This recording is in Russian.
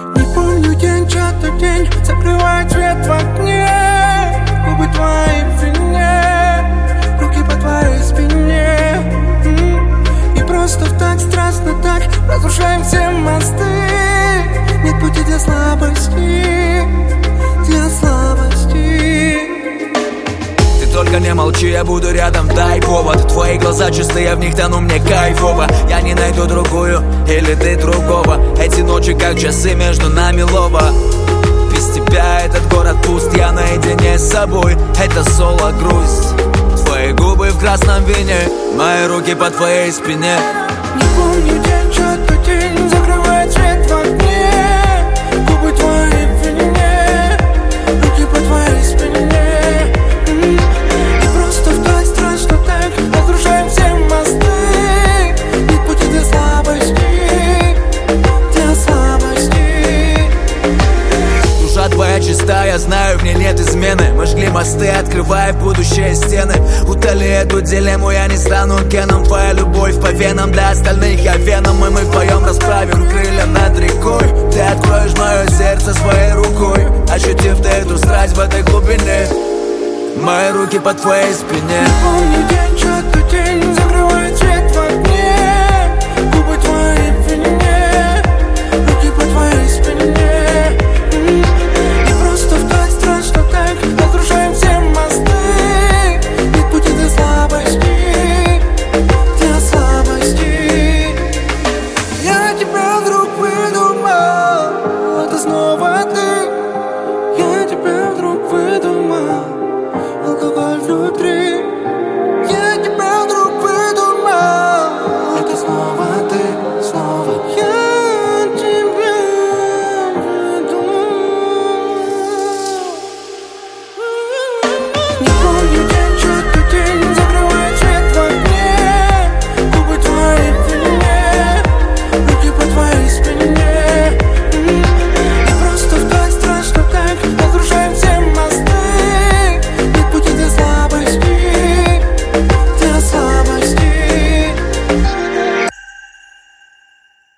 Не помню день, чей-то день закрывает свет в окне. Губы твои в вине, руки по твоей спине. И просто так страстно так разрушаем все мосты. Нет пути для слабости, для слабости. Только не молчи, я буду рядом, дай повод. Твои глаза чистые, в них тону, мне кайфово. Я не найду другую, или ты другого. Эти ночи как часы, между нами лова. Без тебя этот город пуст, я наедине с собой. Это соло, грусть. Твои губы в красном вине, мои руки по твоей спине. Не помню день, чей-то день закрывает свет в окне. Губы твои в вине, руки по твоей спине. Твоя чиста, я знаю, в ней нет измены. Мы жгли мосты, открывая в будущее стены. Утоли эту дилемму, я не стану Кеном. Твоя любовь по венам, для остальных я Веном. И мы вдвоем расправим крылья над рекой. Ты откроешь мое сердце своей рукой, ощутив ты эту страсть в этой глубине. Мои руки по твоей спине. Не помню,